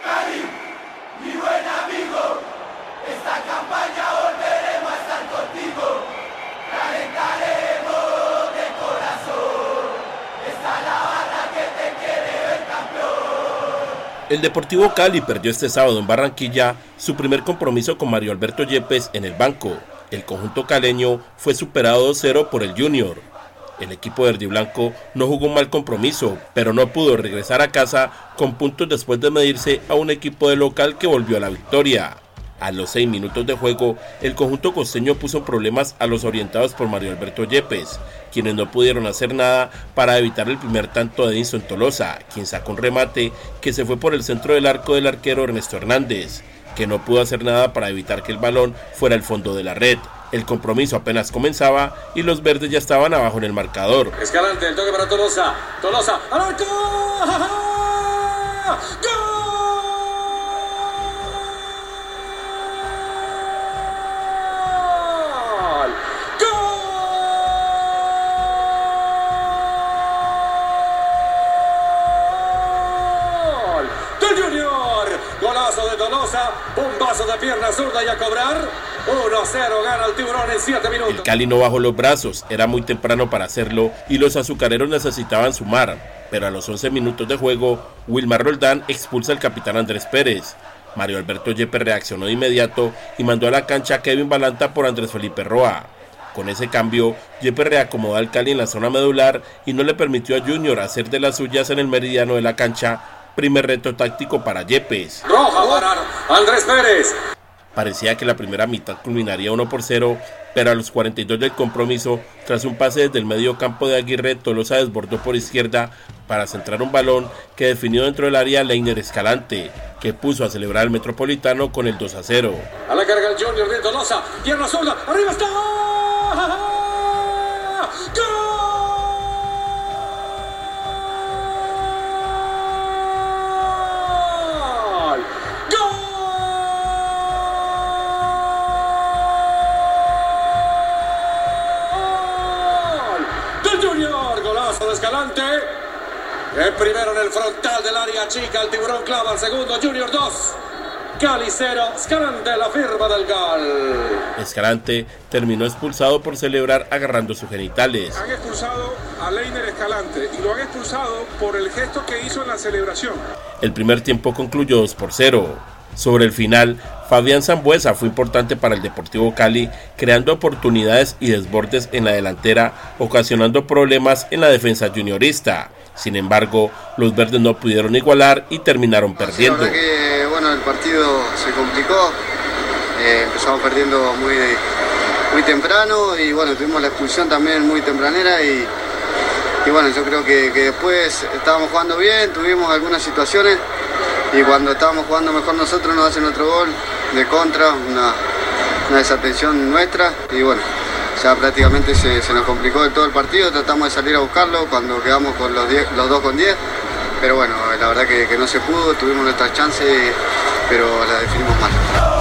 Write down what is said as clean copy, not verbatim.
Cali, mi buen amigo, esta campaña volveremos a estar contigo, calentaremos de corazón, está la barra que te quiere ver campeón. El Deportivo Cali perdió este sábado en Barranquilla su primer compromiso con Mario Alberto Yepes en el banco. El conjunto caleño fue superado 2-0 por el Junior. El equipo verdiblanco no jugó un mal compromiso, pero no pudo regresar a casa con puntos después de medirse a un equipo de local que volvió a la victoria. A los 6 minutos de juego, el conjunto costeño puso en problemas a los orientados por Mario Alberto Yepes, quienes no pudieron hacer nada para evitar el primer tanto de Edinson Tolosa, quien sacó un remate que se fue por el centro del arco del arquero Ernesto Hernández, que no pudo hacer nada para evitar que el balón fuera al fondo de la red. El compromiso apenas comenzaba y los verdes ya estaban abajo en el marcador. Escalante, el toque para Tolosa. Tolosa, ¡al arco! ¡Gol! ¡Gol! ¡Del Junior! Golazo de Tolosa, bombazo de pierna zurda y a cobrar. 1-0 gana el Tiburón en 7 minutos. El Cali no bajó los brazos, era muy temprano para hacerlo y los azucareros necesitaban sumar, pero a los 11 minutos de juego, Wilmar Roldán expulsa al capitán Andrés Pérez. Mario Alberto Yepes reaccionó de inmediato y mandó a la cancha a Kevin Balanta por Andrés Felipe Roa. Con ese cambio, Yepes reacomodó al Cali en la zona medular y no le permitió a Junior hacer de las suyas en el meridiano de la cancha. Primer reto táctico para Yepes. Roja para Andrés Pérez. Parecía que la primera mitad culminaría 1-0, pero a los 42 del compromiso, tras un pase desde el medio campo de Aguirre, Tolosa desbordó por izquierda para centrar un balón que definió dentro del área Leiner Escalante, que puso a celebrar el Metropolitano con el 2-0. A la carga el Junior de Tolosa, pierna zurda, arriba está. ¡Gol! Junior, golazo de Escalante. El primero en el frontal del área chica, el Tiburón clava el segundo, Junior 2, Cali 0, Escalante la firma del gol. Escalante terminó expulsado por celebrar agarrando sus genitales. Han expulsado a Leiner Escalante y lo han expulsado por el gesto que hizo en la celebración. El primer tiempo concluyó 2-0. Sobre el final, Fabián Sambueza fue importante para el Deportivo Cali, creando oportunidades y desbordes en la delantera, ocasionando problemas en la defensa juniorista. Sin embargo, los verdes no pudieron igualar y terminaron perdiendo. Sí, la verdad que, bueno, el partido se complicó, empezamos perdiendo muy temprano y bueno, tuvimos la expulsión también muy tempranera y bueno, yo creo que después estábamos jugando bien, tuvimos algunas situaciones. Y cuando estábamos jugando mejor nosotros nos hacen otro gol de contra, una desatención nuestra y bueno, ya prácticamente se nos complicó de todo el partido, tratamos de salir a buscarlo cuando quedamos con los 2 con 10, pero bueno, la verdad que no se pudo, tuvimos nuestras chances, pero las definimos mal.